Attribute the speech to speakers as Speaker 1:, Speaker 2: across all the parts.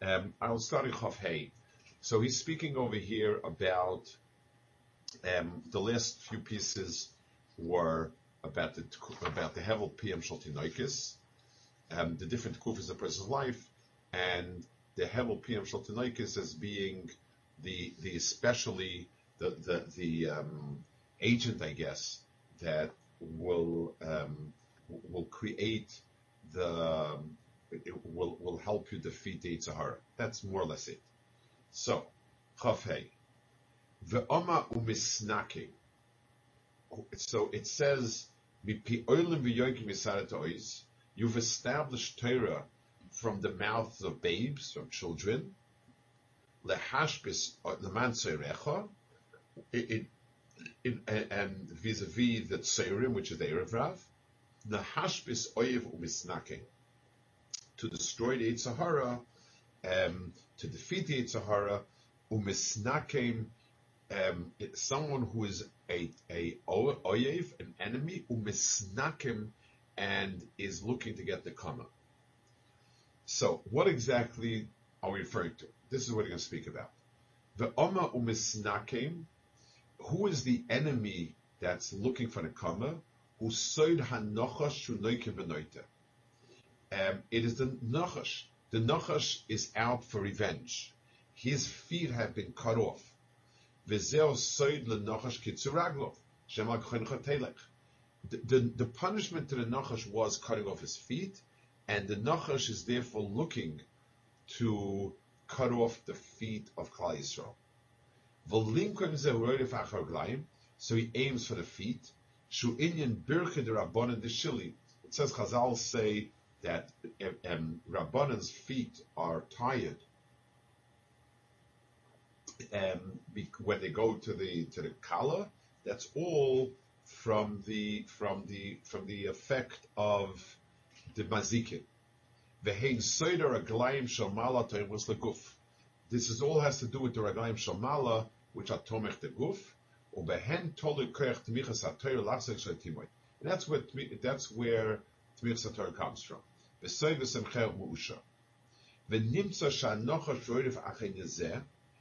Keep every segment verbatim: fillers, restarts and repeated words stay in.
Speaker 1: Um, I'll start in Chav Hey. So he's speaking over here about um, the last few pieces were about the about the Hevel P M Shaltinoikis, um, the different kufas of a person's life, and the Hevel P M Shaltinoikis as being the the especially the the the um, agent, I guess, that will um, will create the it will will help you defeat the Yetzer Hara. That's more or less it. So, Chav Hey, ve'oma umisnake. So it says, you've established Torah from the mouths of babes, from children. Lehashbis leman tzeirecha, it and vis-a-vis the tzeirim, which is the Erev Rav. Lehashbis oyev umisnake, to destroy the Yetzer Hara, um, to defeat the Yetzer Hara, umisnakem. Um, someone who is a a oyev, an enemy, umisnakim, and is looking to get the kama. So, what exactly are we referring to? This is what we're going to speak about. The oma umisnakim. Who is the enemy that's looking for the kama? Who soid hanochash shunoike benoite. Um, it is the nachash. The nachash is out for revenge. His feet have been cut off. The, the, the punishment to the Nachash was cutting off his feet, and the Nachash is therefore looking to cut off the feet of Klal Yisrael. So he aims for the feet. It says Chazal say that um, Rabbanan's feet are tired. Um, when they go to the to the kala, that's all from the from the from the effect of the mazikin. Vehein soider raglayim shamala toimus leguf. This is all has to do with the raglayim shamala, which are tomech the guf. Ubehen tolu koyach tmichas hatoyer lachzek shetimoy. And that's where that's where tmichas hatoyer comes from. V'soy v'semcher mu'usha. V'nimtza shanocha shoyrif achen yezeh.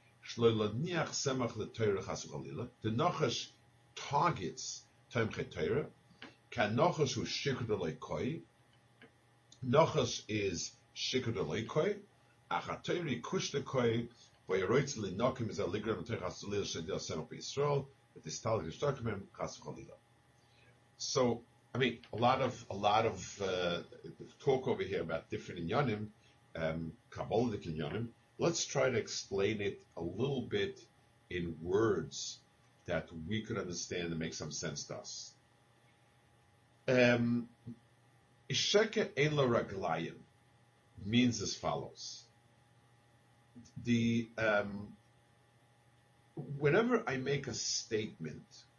Speaker 1: The Nachash targets Tomchei Torah. Can Nachash who Shikud Aleikoi? Nachash is Shikud Aleikoi. Achatori Kushtekoi. Vayeroitz Linokim is a Ligram Torah Hasulil Shedil Semach Yisrael. But this Tal Yishtakim Chasukhalila. So, I mean, a lot of a lot of uh, talk over here about different inyanim, um, Kabbalic inyanim. Let's try to explain it a little bit in words that we could understand and make some sense to us. Um, Isheke ein la raglayim means as follows. The um, whenever I make a statement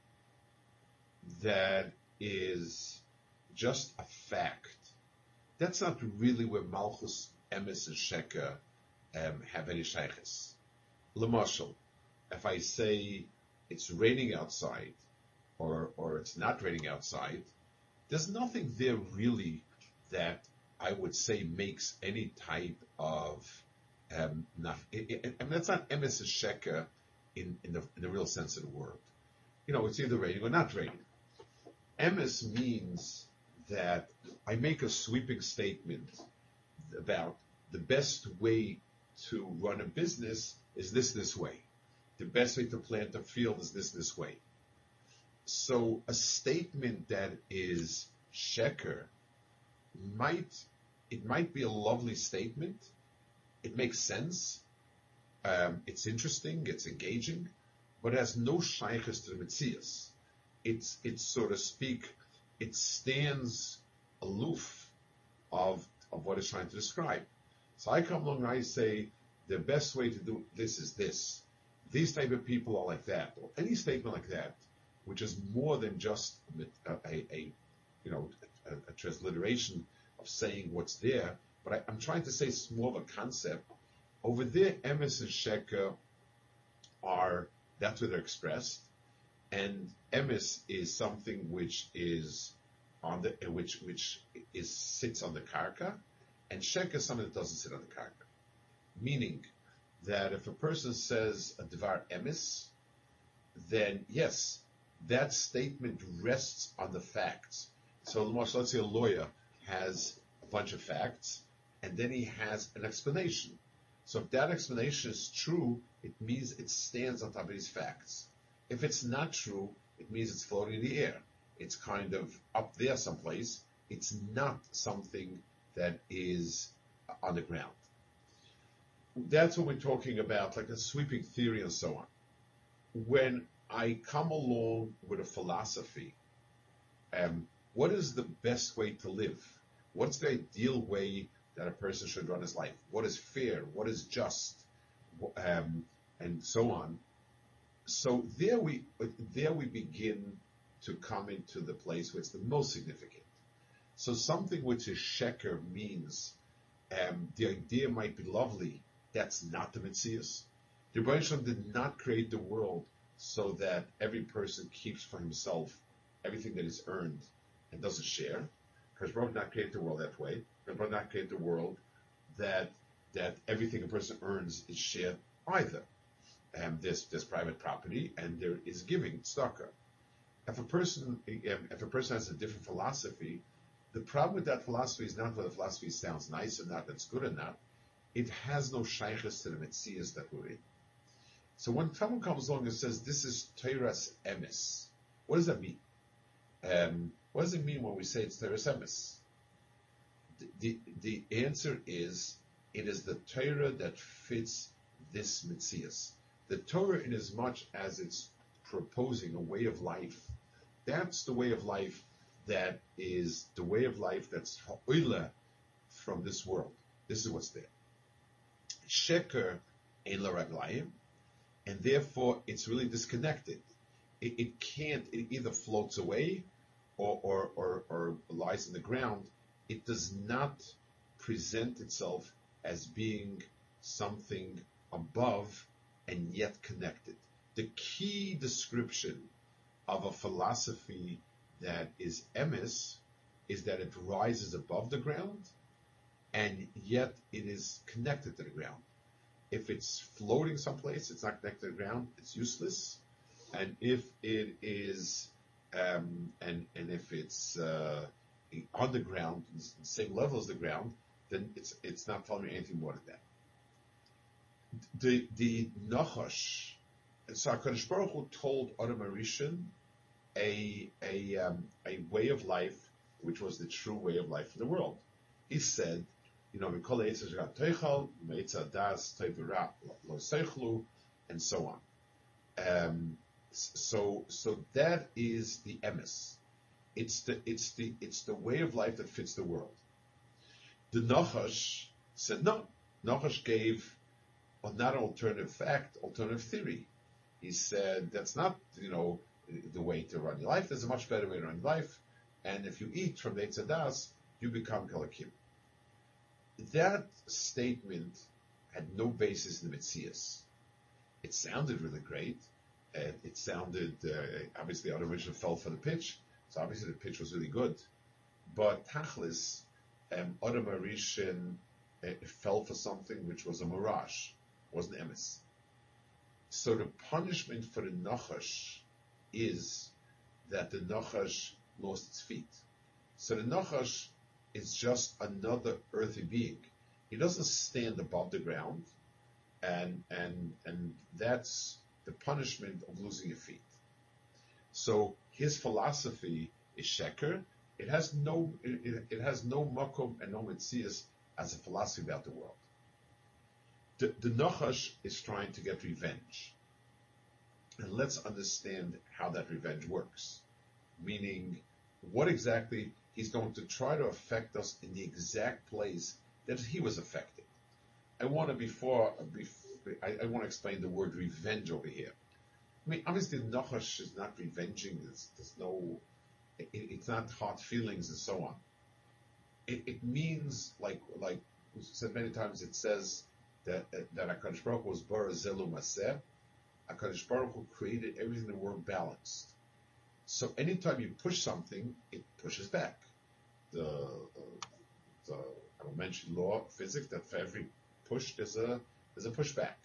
Speaker 1: that is just a fact, that's not really where Malchus, Emes, and Sheker Um, have any shaykhs. L'mashal, if I say it's raining outside, or or it's not raining outside, there's nothing there really that I would say makes any type of um, not. It, it, I mean, that's not emes sheker in in the in the real sense of the word. You know, it's either raining or not raining. Emes means that I make a sweeping statement about the best way to run a business is this, this way. The best way to plant a field is this, this way. So a statement that is sheker might, it might be a lovely statement. It makes sense. Um, it's interesting. It's engaging, but it has no shaykhs to the Metzias. It's, it's, so to speak, it stands aloof of, of what it's trying to describe. So I come along and I say, the best way to do this is this. These type of people are like that, or any statement like that, which is more than just a, a, a you know, a, a transliteration of saying what's there. But I, I'm trying to say it's more of a concept. Over there, emes and sheker are, that's where they're expressed. And emes is something which is on the, which, which is, sits on the karka. And sheker is something that doesn't sit on the karka. Meaning that if a person says a Dvar Emes, then yes, that statement rests on the facts. So let's say a lawyer has a bunch of facts, and then he has an explanation. So if that explanation is true, it means it stands on top of these facts. If it's not true, it means it's floating in the air. It's kind of up there someplace. It's not something that is on the ground. That's what we're talking about, like a sweeping theory and so on. When I come along with a philosophy, um, what is the best way to live? What's the ideal way that a person should run his life? What is fair? What is just? Um, and so on. So there we there we begin to come into the place where it's the most significant. So something which is sheker means um, the idea might be lovely. That's not the Metzius. The Rebbeinu Shalom did not create the world so that every person keeps for himself everything that is earned and doesn't share. Because Rebbeinu did not create the world that way. Rebbeinu did not create the world that that everything a person earns is shared either. Um, there's there's private property and there is giving tzedakah. If a person if a person has a different philosophy, the problem with that philosophy is not whether the philosophy sounds nice or not, that's good or not. It has no shaykhs to the metzias that we're in. So when someone comes along and says, this is Teiras Emes, what does that mean? Um, what does it mean when we say it's Teiras Emes? The, the, the answer is, it is the Torah that fits this metzias. The Torah, in as much as it's proposing a way of life, that's the way of life that is the way of life that's ha'oila from this world. This is what's there. Sheker ein la raglayim, and therefore it's really disconnected. It, it can't, it either floats away or, or, or, or lies in the ground. It does not present itself as being something above and yet connected. The key description of a philosophy that is emes is that it rises above the ground and yet it is connected to the ground. If it's floating someplace, it's not connected to the ground, it's useless. And if it is, um, and and if it's uh, on the ground, the same level as the ground, then it's it's not telling me anything more than that. The the Nachash, so HaKadosh Baruch Hu told Adam HaRishon a a um, a way of life which was the true way of life in the world. He said, you know, and so on. Um, so so that is the emes. It's the it's the it's the way of life that fits the world. The Nachash said no. Nachash gave well, not an alternative fact, alternative theory. He said that's not, you know, the way to run your life. There's a much better way to run your life. And if you eat from the Eitz Hadas, you become Kalakim. That statement had no basis in the Metzias. It sounded really great. Uh, it sounded, uh, obviously, Adam HaRishon fell for the pitch. So obviously the pitch was really good. But Tachlis, um, Adam HaRishon uh, fell for something which was a mirage. Wasn't emes. So the punishment for the Nachash is that the Nachash lost its feet. So the Nachash is just another earthy being. He doesn't stand above the ground, and and and that's the punishment of losing your feet. So his philosophy is sheker. It has no it, it has no makom and no metzias as a philosophy about the world. The, the Nachash is trying to get revenge. And let's understand how that revenge works. Meaning, what exactly he's going to try to affect us in the exact place that he was affected. I want to, before, before I, I want to explain the word revenge over here. I mean, obviously, Nachash is not revenging. There's, there's no, it, it's not hard feelings and so on. It, it means, like, like we said many times, it says that that HaKadosh Baruch Hu was bara zelu maseh. HaKadosh Baruch Hu created everything in the world balanced. So anytime you push something, it pushes back. The, the, the I will mention law of physics that for every push there's a there's a pushback.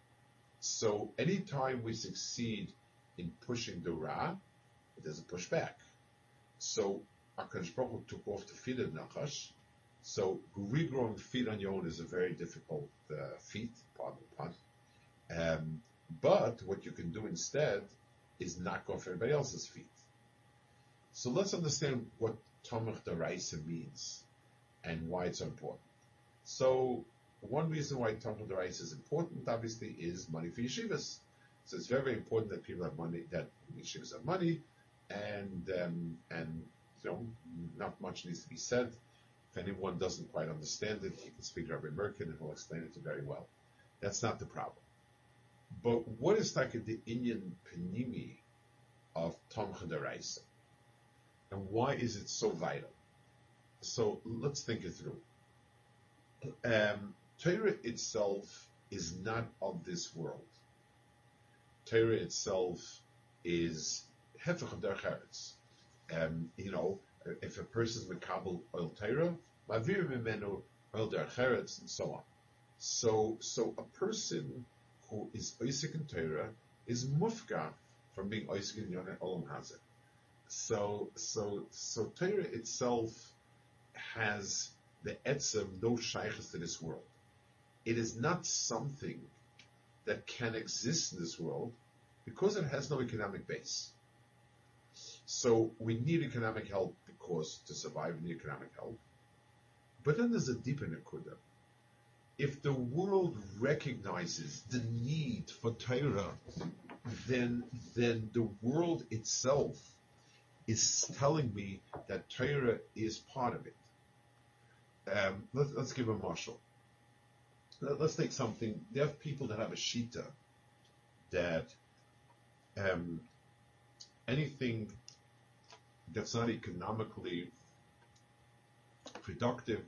Speaker 1: So anytime we succeed in pushing the Ra, there's a pushback. So HaKadosh Baruch Hu took off the feet of Nachash. So regrowing feet on your own is a very difficult uh, feat, pardon the pun. Um, but what you can do instead is knock off everybody else's feet. So let's understand what Tomach D'Oraisa means and why it's so important. So one reason why Tomach D'Oraisa is important, obviously, is money for yeshivas. So it's very, very important that people have money, that yeshivas have money, and um, and you know, not much needs to be said. If anyone doesn't quite understand it, he can speak to Rabbi Merkin and he'll explain it to very well. That's not the problem. But what is like the Inyan Panimi of Tomach D'Oraisa? And why is it so vital? So let's think it through. Um, Torah itself is not of this world. Torah itself is hefech derech eretz. Um, you know, if a person is mekabel oil Torah, mavir mimenu oil derech eretz, and so on. So, so a person who is oisik in Torah is mufka from being oisik in Yonah Olam Hazeh. So, so, so Torah itself has the etzem, no shaykhs to this world. It is not something that can exist in this world because it has no economic base. So we need economic help because to survive we need economic help. But then there's a deeper nekuda. If the world recognizes the need for Torah, then, then the world itself is telling me that Torah is part of it. Um, let, let's give a marshal. Let, let's take something. There are people that have a shita that um, anything that's not economically productive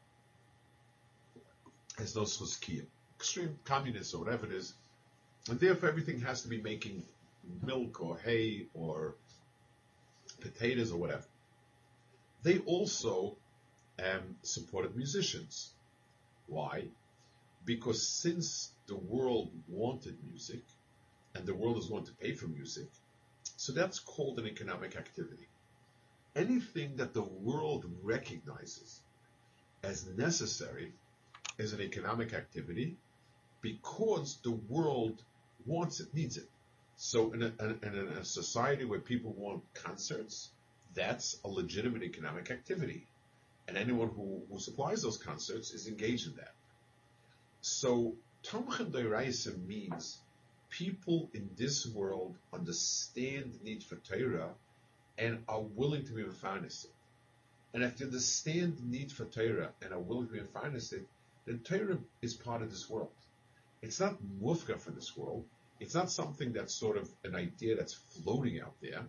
Speaker 1: has no schuskia. Extreme communism or whatever it is. And therefore everything has to be making milk or hay or potatoes or whatever. They also um, supported musicians. Why? Because since the world wanted music, and the world is going to pay for music, so that's called an economic activity. Anything that the world recognizes as necessary is an economic activity because the world wants it, needs it. So in a, in a society where people want concerts, that's a legitimate economic activity. And anyone who, who supplies those concerts is engaged in that. So Tomach D'Oraisa means people in this world understand the need for Torah and are willing to be mefarnes it. And if they understand the need for Torah and are willing to be mefarnes it, then Torah is part of this world. It's not mufka for this world. It's not something that's sort of an idea that's floating out there.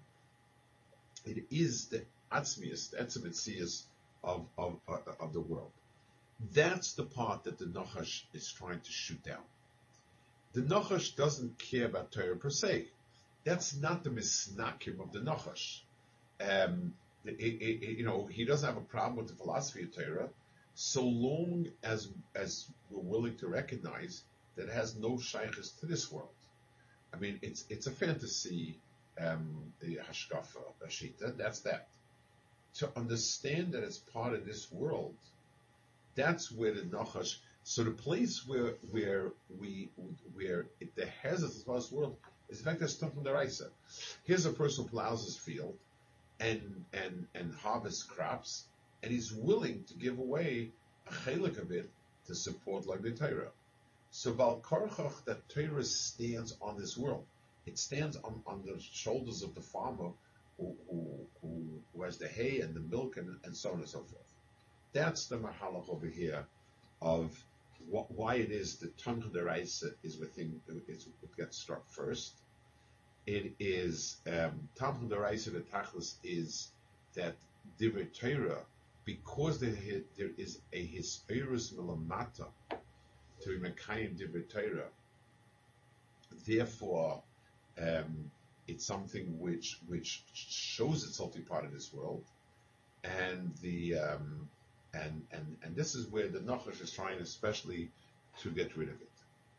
Speaker 1: It is the atzmius, the etzimitzias of, of, of the world. That's the part that the Nachash is trying to shoot down. The Nachash doesn't care about Torah per se. That's not the misnakim of the Nachash. Um, it, it, it, you know, he doesn't have a problem with the philosophy of Torah, so long as as we're willing to recognize that it has no shaykhs to this world. I mean, it's it's a fantasy, um, the hashkafa, ashita. That's that. To understand that it's part of this world, that's where the Nachash. So the place where where we where it, the hazards as well as the world is in fact that's Tomach D'Oraisa. Here's a person who plows his field and and and harvests crops, and he's willing to give away a chelik of it to support like the Torah. So Val Korchach, that Torah stands on this world. It stands on, on the shoulders of the farmer who, who, who, who has the hay and the milk and, and so on and so forth. That's the mahalach over here of what, why it is that Tomach D'Oraisa is within, is what gets struck first. It is, um, Tomach D'Oraisa, the tachlis, is that Divrei Torah, because there, there is a hispirus milamata, to be Mekayim Divrei Torah. Therefore, um, it's something which which shows itself to be part of this world, and the um, and and and this is where the Nachash is trying, especially, to get rid of it.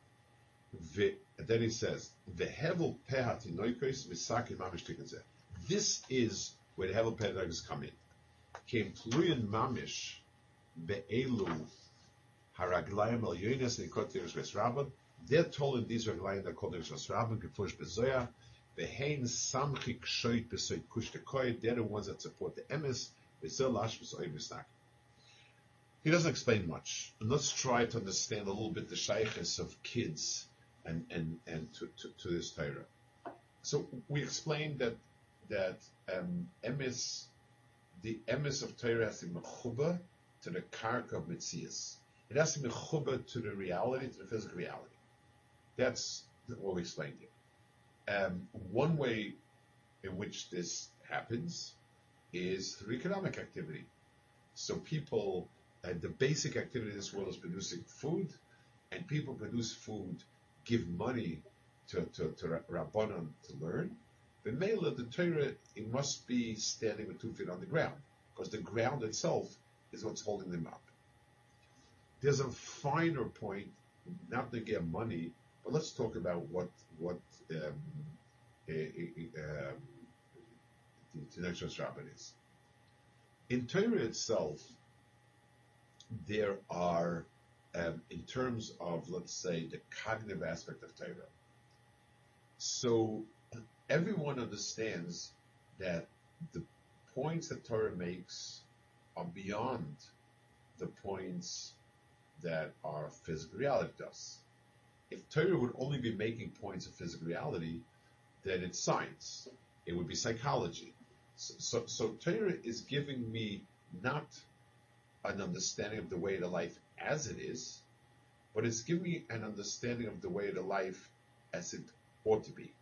Speaker 1: and then he says, the hevel pehati noikos misaki mamish tikkun. This is where the hevel pehati come in. Came tluyin mamish be'elu haraglayim el yoines nikot teres vesrabon. They're told in these raglayim that called teres vesrabon gefush bezoya. Behein samchik shoyt besoyt kush tekoy. They're the ones that support the emes. Bezel lash besoy besnak. He doesn't explain much. And let's try to understand a little bit the shaykhis of kids and and and to, to, to this Torah. So we explained that that um, emes, the emes of Torah has to be mechuba to the karka of Metzias. It has to be mechuba to the reality, to the physical reality. That's what we explained here. Um, one way in which this happens is through economic activity. So people, uh, the basic activity in this world is producing food, and people produce food, give money to, to, to Rabbanon to learn. The Mela, the Torah, it must be standing with two feet on the ground, because the ground itself is what's holding them up. There's a finer point, not to get money, but let's talk about what what um, uh, uh, um, the next Rabbin is. In Torah itself, there are, um, in terms of, let's say, the cognitive aspect of Torah. So everyone understands that the points that Torah makes are beyond the points that our physical reality does. If Torah would only be making points of physical reality, then it's science. It would be psychology. So, so, so Torah is giving me not an understanding of the way of life as it is, but it's giving me an understanding of the way of life as it ought to be.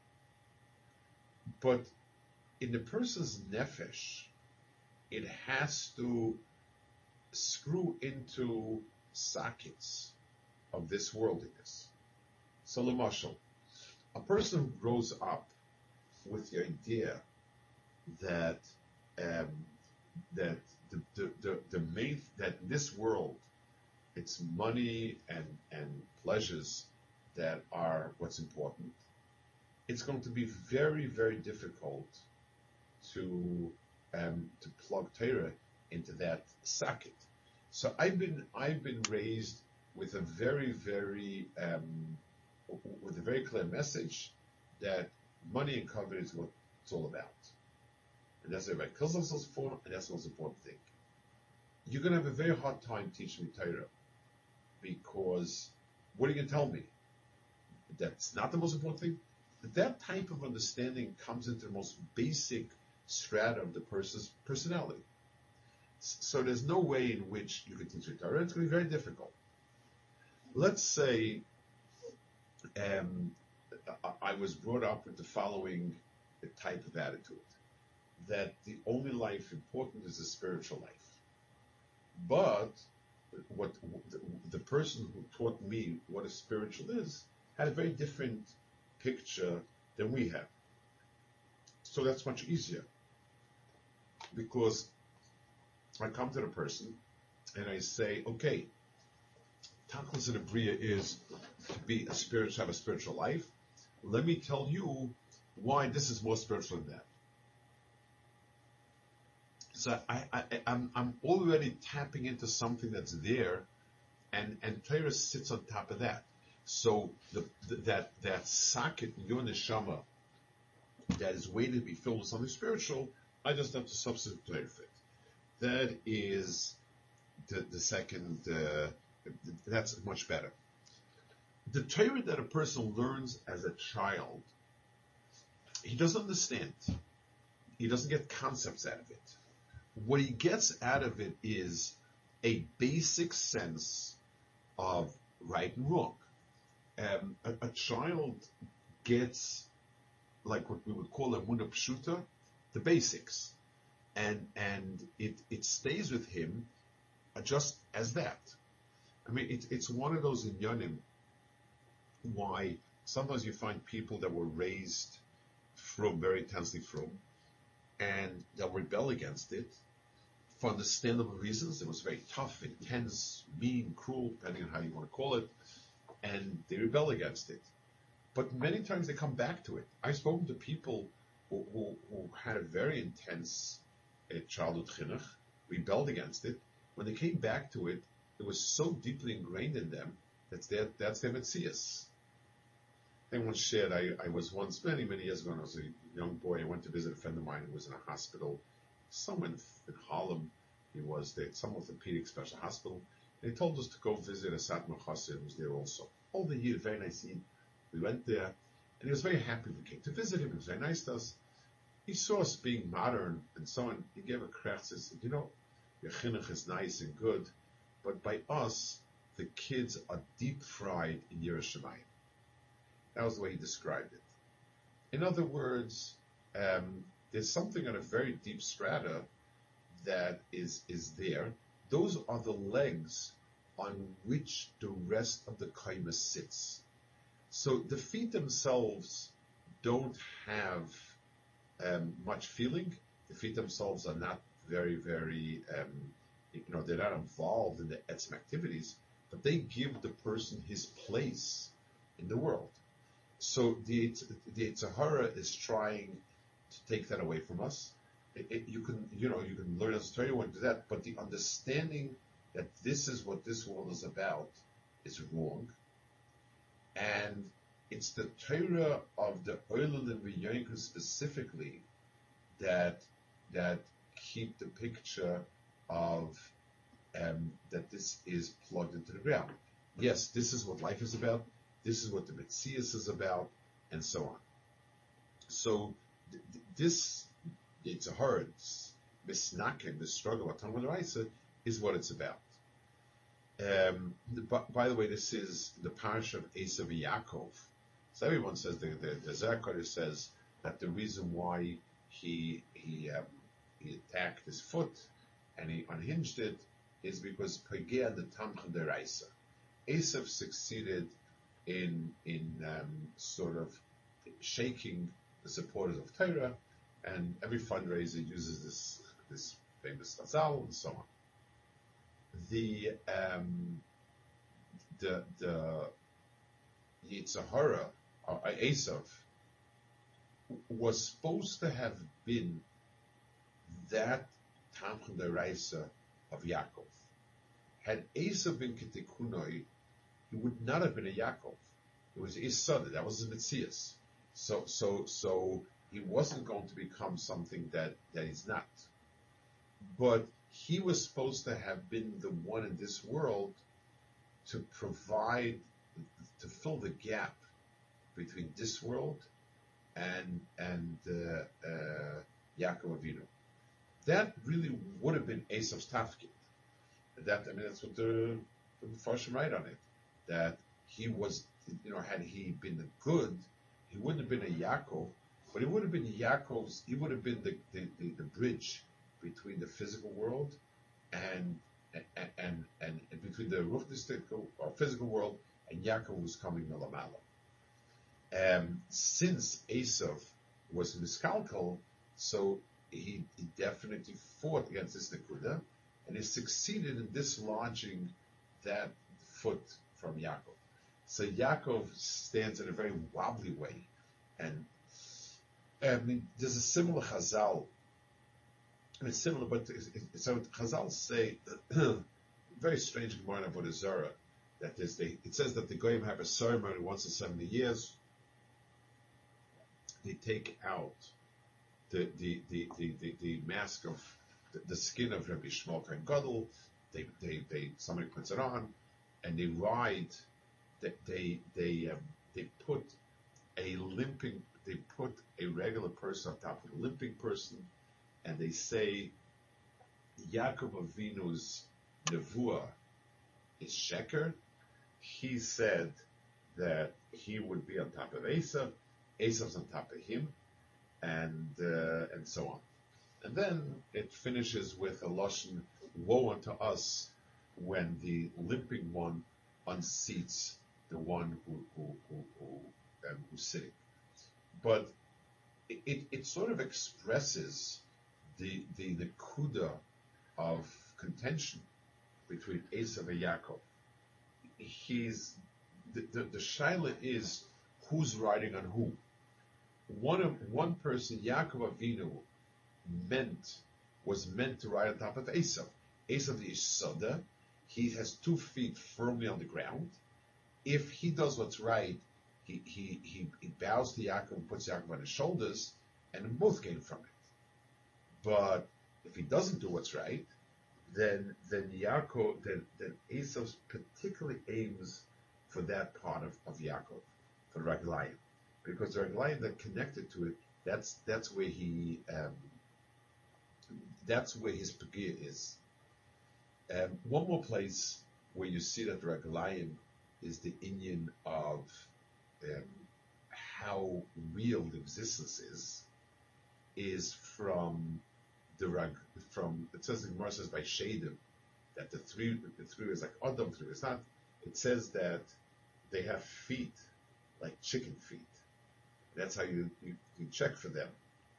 Speaker 1: But in the person's nefesh, it has to screw into sockets of this worldliness. So, Lamashal, a person who grows up with the idea that um, that the, the, the, the main that this world, it's money and and pleasures that are what's important. It's going to be very, very difficult to um, to plug Torah into that socket. So I've been I've been raised with a very, very um, with a very clear message that money and covet is what it's all about. And that's what kills themselves for, and that's the most important thing. You're going to have a very hard time teaching me Torah, because what are you going to tell me? That's not the most important thing? That type of understanding comes into the most basic strata of the person's personality. So there's no way in which you can teach me Torah. It's going to be very difficult. Let's say um, I was brought up with the following type of attitude, that the only life important is the spiritual life. But what the, the person who taught me what a spiritual is had a very different picture than we have. So that's much easier, because I come to the person and I say, okay, Tachlis in the Bria is to be a spiritual, have a spiritual life. Let me tell you why this is more spiritual than that. So I, I, I'm, I'm already tapping into something that's there, and, and Torah sits on top of that. So the, the, that that socket in your neshama that is waiting to be filled with something spiritual, I just have to substitute Torah for it. That is the, the second, uh, that's much better. The Torah that a person learns as a child, he doesn't understand. He doesn't get concepts out of it. What he gets out of it is a basic sense of right and wrong. Um, a, a child gets, like what we would call a Emunah Pshuta, the basics. And and it, it stays with him just as that. I mean, it, it's one of those inyanim why sometimes you find people that were raised from, very intensely from, and they'll rebel against it for understandable reasons. It was very tough, intense, mean, cruel, depending on how you want to call it, and they rebel against it. but many times they come back to it. I've spoken to people who, who, who had a very intense uh, childhood chinuch, rebelled against it. When they came back to it, it was so deeply ingrained in them that's their, that's their metzias. I once shared, I, I was once, many, many years ago, when I was a young boy, I went to visit a friend of mine who was in a hospital, somewhere in, in Harlem. He was there, some orthopedic special hospital. And he told us to go visit a Satmar Chassid who was there also. All the year, very nice. He, we went there, and he was very happy we came to visit him. He was very nice to us. He saw us being modern and so on. He gave a krach and said, you know, your chinuch is nice and good, but by us, the kids are deep fried in Yerushalayim. That was the way he described it. In other words, um, there's something on a very deep strata that is, is there. Those are the legs on which the rest of the kaima sits. So the feet themselves don't have um, much feeling. The feet themselves are not very, very, um, you know, they're not involved in the etzem activities, but they give the person his place in the world. So the the Yetzer Hara is trying to take that away from us. It, it, you can, you know, you can learn as a Torah to do that, but the understanding that this is what this world is about is wrong. And it's the Torah of the Oilel and V'Yonkel specifically that that keep the picture of um, that this is plugged into the ground. Yes, this is what life is about. This is what the Metzias is about, and so on. So th- th- this, it's a hard misnaken, the struggle of Talmud Raisa is what it's about. Um, the, by, by the way, this is the parish of Esav and Yaakov. So everyone says the the, the Zechariah says that the reason why he he um, he attacked his foot and he unhinged it is because Pegea the Tamchen de Raisa. Esav succeeded in in um, sort of shaking the supporters of Torah, and every fundraiser uses this this famous chazal and so on. The um, the the Yetzer Hara, or Esav, was supposed to have been that Tamchen Deraisa of Yaakov. Had Esav been Ketikunoi, he would not have been a Yaakov. It was his son. That was his Metzias. So, so, so he wasn't going to become something that, that he's not. But he was supposed to have been the one in this world to provide, to fill the gap between this world and and uh, uh, Yaakov Avinu. That really would have been Esav's tafkid. That I mean, that's what the the Farshim write on it. That he was, you know, had he been the good, he wouldn't have been a Yaakov, but he would have been Yaakov's. He would have been the the, the, the bridge between the physical world and and and, and, and between the ruchnistic or physical world and Yaakov was coming Melamala. Um, since Esav was miskalkal, so he, he definitely fought against this Nekuda, and he succeeded in dislodging that foot from Yaakov. So Yaakov stands in a very wobbly way, and I mean, there's a similar Chazal. I mean, similar, but it's, it's, so Chazal say very strange Gemara about a Zara that there's they, it says that the Goyim have a ceremony once in seventy years. They take out the the the the, the, the mask of the, the skin of Rabbi Shmuel Kohen Gadol. They they they somebody puts it on, and they ride. They they they, um, they put a limping. They put a regular person on top of a limping person, and they say Yaakov Avinu's nevuah is sheker. He said that he would be on top of Esav. Esav's on top of him, and uh, and so on. And then it finishes with a lashon, woe unto us when the limping one unseats the one who who who, who um, who's sitting. But it, it, it sort of expresses the the the kuda of contention between Esav and Yaakov. He's the the, the shaila is who's riding on who. One of one person, Yaakov Avinu, meant was meant to ride on top of Esav. Esav the Yesodeh, he has two feet firmly on the ground. If he does what's right, he he he, he bows to Yaakov and puts Yaakov on his shoulders, and both gain from it. But if he doesn't do what's right, then then Yaakov, then then Esav particularly aims for that part of, of Yaakov, for the Raglayim, because the Raglayim that connected to it, that's that's where he um, that's where his pagir is. Um, one more place where you see that the Raglayim is the inyan of um, how real the existence is, is from the rag from it says the Gemara says by Shadim that the three the three is like Adam three. It's not. It says that they have feet like chicken feet. That's how you, you, you check for them.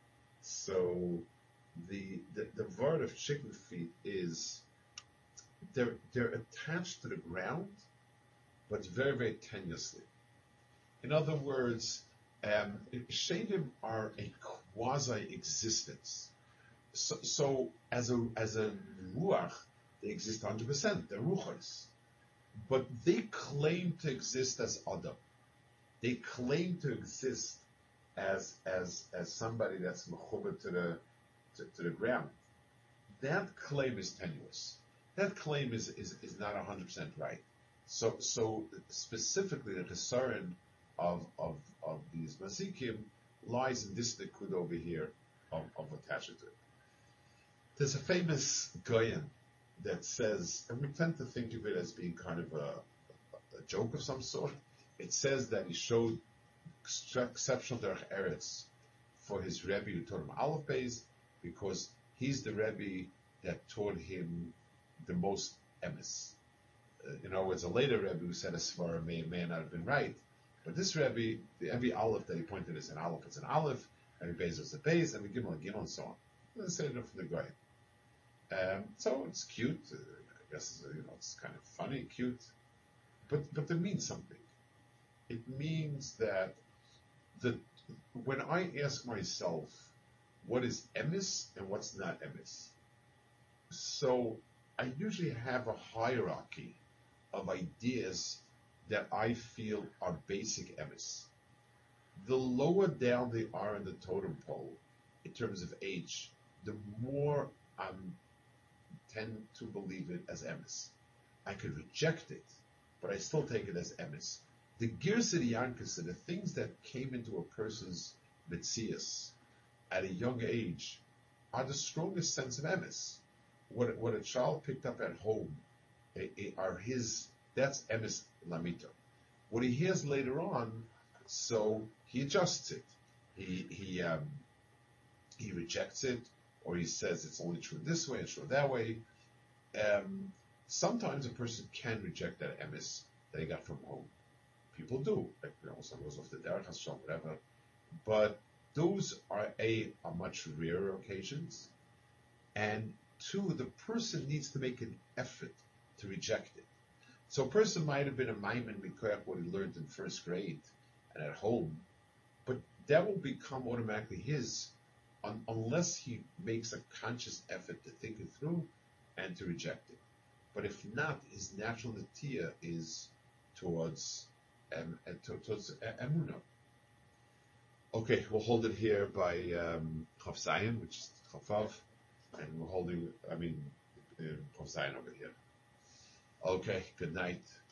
Speaker 1: So the the, the word of chicken feet is they're they're attached to the ground, but very very tenuously. In other words, um, Shadim are a quasi existence. So, so as a as a ruach, they exist one hundred percent. They're ruchos, but they claim to exist as Adam. They claim to exist as as as somebody that's mechuber to the to, to the ground. That claim is tenuous. That claim is is, is not one hundred percent right. So so specifically, the concern of of of these masikim lies in this nikud over here of, of attaching to it. There's a famous Goyen that says, and we tend to think of it as being kind of a, a joke of some sort. It says that he showed exceptional derech eretz for his Rebbe who taught him Aleph Beis, because he's the Rebbe that taught him the most emes. Uh, in other words, a later Rebbe who said a svara may may not have been right, but this Rebbe, the, every Aleph that he pointed is an Aleph, it's an Aleph, every Beis is a Beis, every Gimel a Gimel, and so on. Let's say it from the Goyen. Um, so it's cute. Uh, I guess you know it's kind of funny, cute, but but it means something. It means that the when I ask myself what is emes and what's not emes, so I usually have a hierarchy of ideas that I feel are basic emes. The lower down they are in the totem pole in terms of age, the more I tend to believe it as emes. I could reject it, but I still take it as emes. The Girsa Yankus, the things that came into a person's metzias at a young age, are the strongest sense of emes. What what a child picked up at home it, it are his. That's emes lamito. What he hears later on, so he adjusts it. He he um, he rejects it, or he says it's only true this way and true that way. Um, sometimes a person can reject that emes that he got from home. People do, like, you know, some goes off the derech Hashem, whatever. But those are a are much rarer occasions, and two, the person needs to make an effort to reject it. So a person might have been a maimin mikoyach what he learned in first grade and at home, but that will become automatically his un, unless he makes a conscious effort to think it through and to reject it. But if not, his natural natia is towards um, to, towards emunah. Okay, we'll hold it here by um, Chav Zayin, which is Chavav, and we're holding, I mean, uh, Chav Zayin over here. Okay, good night.